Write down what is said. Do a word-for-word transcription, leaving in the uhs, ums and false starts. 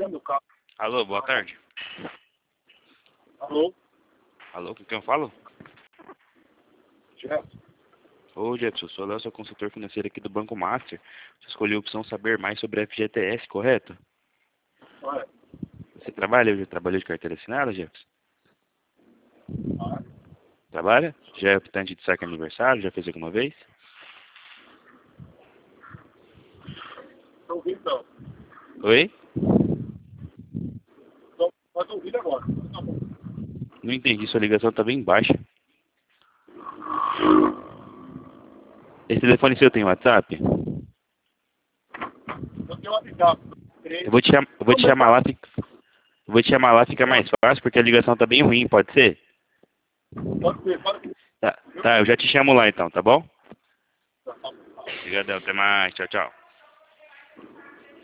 no carro. Alô, boa tarde. Alô? Alô, com quem eu falo? Jefferson? Ô, Jefferson, eu sou o Léo, sou consultor financeiro aqui do Banco Master. Você escolheu a opção saber mais sobre a F G T S, correto? Ué? Você trabalha? Eu já trabalhei de carteira assinada, Jefferson? Ah, Trabalha? Já é optante de saque aniversário? Já fez alguma vez? tô ouvindo não. Oi? Tô, pode ouvir agora. Tá bom. Não entendi, sua ligação tá bem baixa. Esse telefone seu tem WhatsApp? Eu tenho um WhatsApp. Eu vou te, cham eu vou te chamar lá, fica... eu vou te chamar lá, fica mais fácil, porque a ligação tá bem ruim, pode ser? Pode ser, pode ser. Tá, tá, eu já te chamo lá então, tá bom? Tá bom. Obrigadão, até mais, tchau, tchau.